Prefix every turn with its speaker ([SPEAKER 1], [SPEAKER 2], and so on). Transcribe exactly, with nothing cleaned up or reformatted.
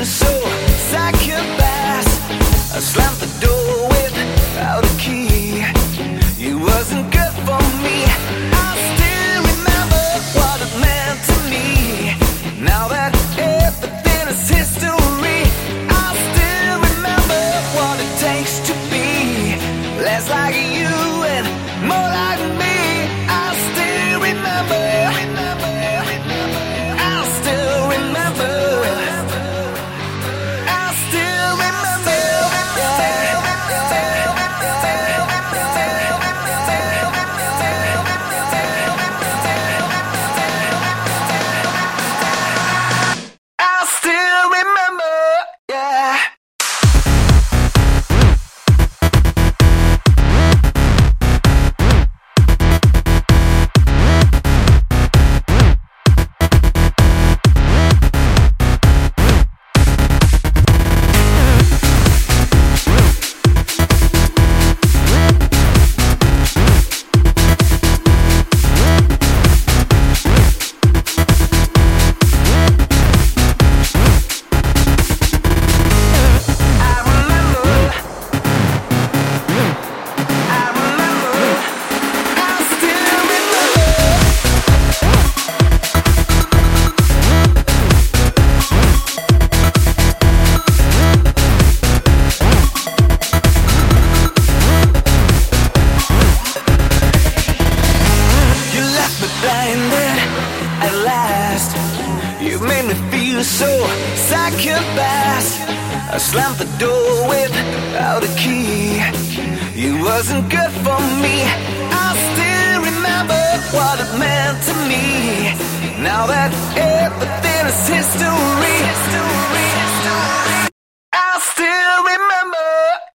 [SPEAKER 1] so second-class. I slammed the door without a key. You wasn't good for me. I still remember what it meant to me. Now that everything is history, I still remember what it takes to be less like you and more like me. I still remember. I still remember. I still remember. I still remember, yeah. Blinded at last. You made me feel so second best. I slammed the door without a key. You wasn't good for me. I still remember what it meant to me. Now that everything is history, I still remember.